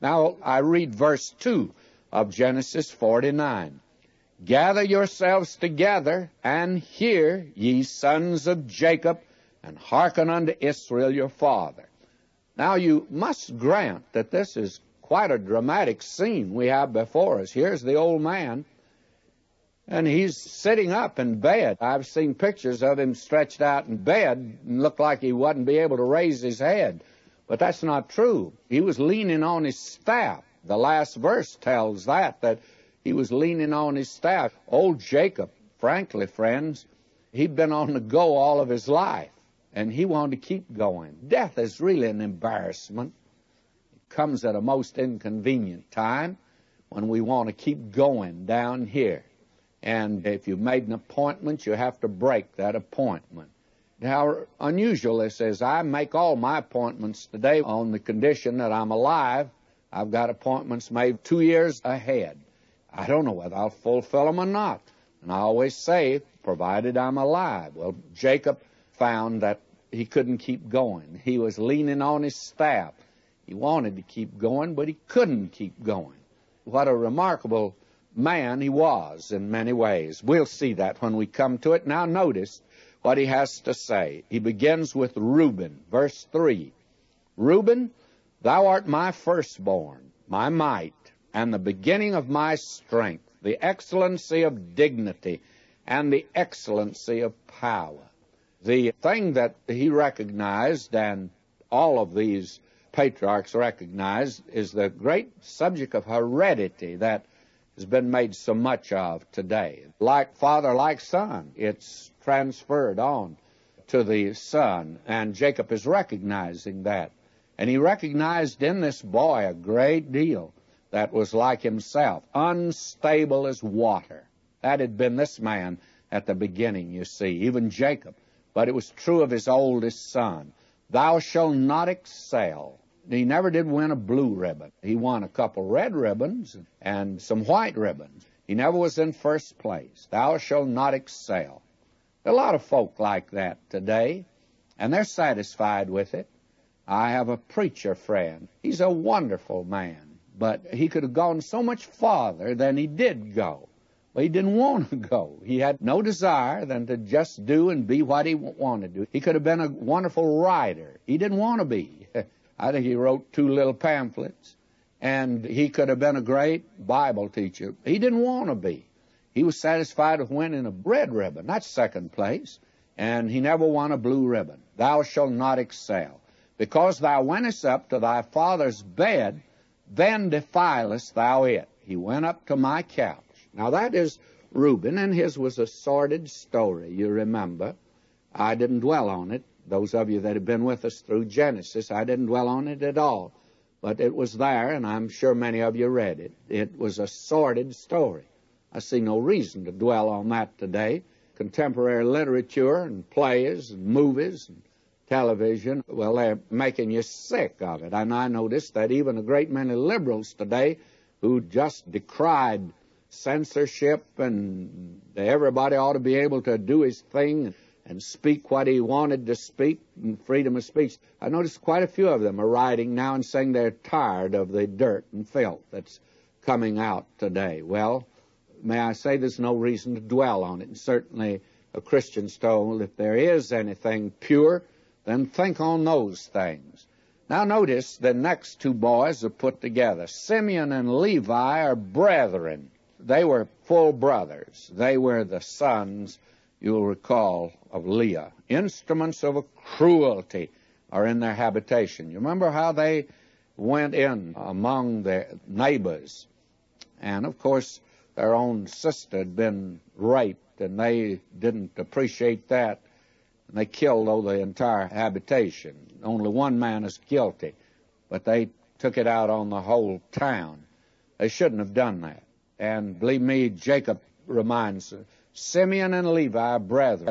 Now I read verse 2 of Genesis 49. Gather yourselves together, and hear, ye sons of Jacob, and hearken unto Israel your father. Now you must grant that this is quite a dramatic scene we have before us. Here's the old man, and he's sitting up in bed. I've seen pictures of him stretched out in bed and looked like he wouldn't be able to raise his head. But that's not true. He was leaning on his staff. The last verse tells that he was leaning on his staff. Old Jacob, frankly, friends, he'd been on the go all of his life, and he wanted to keep going. Death is really an embarrassment. It comes at a most inconvenient time when we want to keep going down here. And if you've made an appointment, you have to break that appointment. How unusual this is. I make all my appointments today on the condition that I'm alive. I've got appointments made 2 years ahead. I don't know whether I'll fulfill them or not. And I always say, provided I'm alive. Well, Jacob found that he couldn't keep going. He was leaning on his staff. He wanted to keep going, but he couldn't keep going. What a remarkable man he was in many ways. We'll see that when we come to it. Now notice what he has to say. He begins with Reuben, verse 3. Reuben, thou art my firstborn, my might, and the beginning of my strength, the excellency of dignity, and the excellency of power. The thing that he recognized, and all of these patriarchs recognized, is the great subject of heredity that has been made so much of today. Like father, like son, it's transferred on to the son, and Jacob is recognizing that. And he recognized in this boy a great deal that was like himself, unstable as water. That had been this man at the beginning, you see, even Jacob. But it was true of his oldest son. Thou shalt not excel. He never did win a blue ribbon. He won a couple red ribbons and some white ribbons. He never was in first place. Thou shalt not excel. There are a lot of folk like that today, and they're satisfied with it. I have a preacher friend. He's a wonderful man, but he could have gone so much farther than he did go. But he didn't want to go. He had no desire than to just do and be what he wanted to do. He could have been a wonderful writer. He didn't want to be. I think he wrote 2 little pamphlets, and he could have been a great Bible teacher. He didn't want to be. He was satisfied with winning a red ribbon. That's second place. And he never won a blue ribbon. Thou shalt not excel. Because thou wentest up to thy father's bed, then defilest thou it. He went up to my couch. Now that is Reuben, and his was a sordid story, you remember. I didn't dwell on it. Those of you that have been with us through Genesis, I didn't dwell on it at all. But it was there, and I'm sure many of you read it. It was a sordid story. I see no reason to dwell on that today. Contemporary literature and plays and movies and television, well, they're making you sick of it. And I noticed that even a great many liberals today who just decried censorship and everybody ought to be able to do his thing and speak what he wanted to speak and freedom of speech. I noticed quite a few of them are writing now and saying they're tired of the dirt and filth that's coming out today. Well, may I say there's no reason to dwell on it. And certainly a Christian's told if there is anything pure, then think on those things. Now notice the next 2 boys are put together. Simeon and Levi are brethren. They were full brothers. They were the sons, you'll recall, of Leah. Instruments of cruelty are in their habitation. You remember how they went in among their neighbors. And, of course, their own sister had been raped, and they didn't appreciate that. And they killed the entire habitation. Only one man is guilty, but they took it out on the whole town. They shouldn't have done that. And believe me, Jacob reminds us, Simeon and Levi, brethren.